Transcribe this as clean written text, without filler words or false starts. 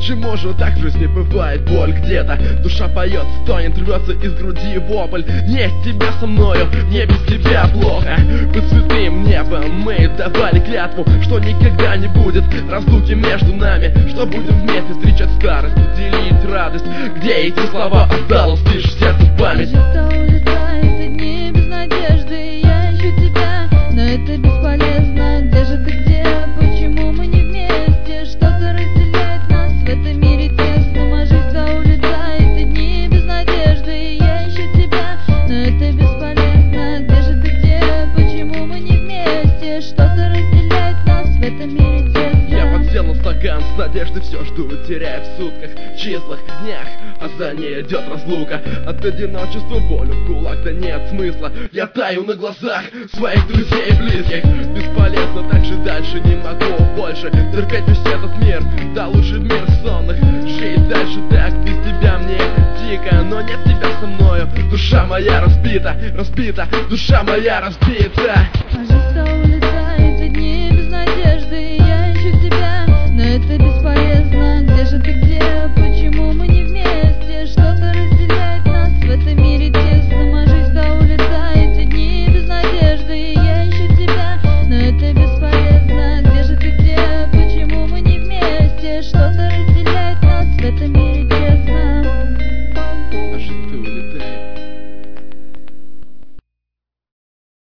Почему же так в жизни бывает боль где-то? Душа поет, стонет, рвется из груди вопль. Нет тебя со мною, мне без тебя плохо. Под святым небом мы давали клятву, что никогда не будет разлуки между нами, что будем вместе встречать старость и делить радость. Где эти слова осталось лишь в сердце память? Улетает и дни без надежды, я ищу тебя, но это бесполезно. Где же ты, где? Почему мы не вместе? Что-то разделяет нас в этом мире тесно. Моя жизнь улетает и дни без надежды, я ищу тебя, но это бесполезно. Где же ты, где? Почему мы не вместе? Что-то разделяет нас в этом мире тесно. Я подсел на стакан с надеждой, все жду, теряя в сутках, числах, днях, а за ней идет разлука. От одиночества болю в кулак, да нет смысла. Я таю на глазах своих друзей и близких. Бесполезно, так же дальше не могу больше терпеть весь этот мир, да лучше в мир сонных. Жить дальше так, без тебя мне дико, но нет тебя со мною. Душа моя разбита, разбита, душа моя разбита. Жизнь улетает и дни без надежды, я ищу тебя, но это бесполезно. Где же ты, где? Почему мы не вместе? Что-то разделяет нас в этом мире тесно. Моя жизнь улетает и дни без надежды, я ищу тебя, но это бесполезно. Где же ты, где? Почему мы не вместе? Что-то разделяет нас в этом мире.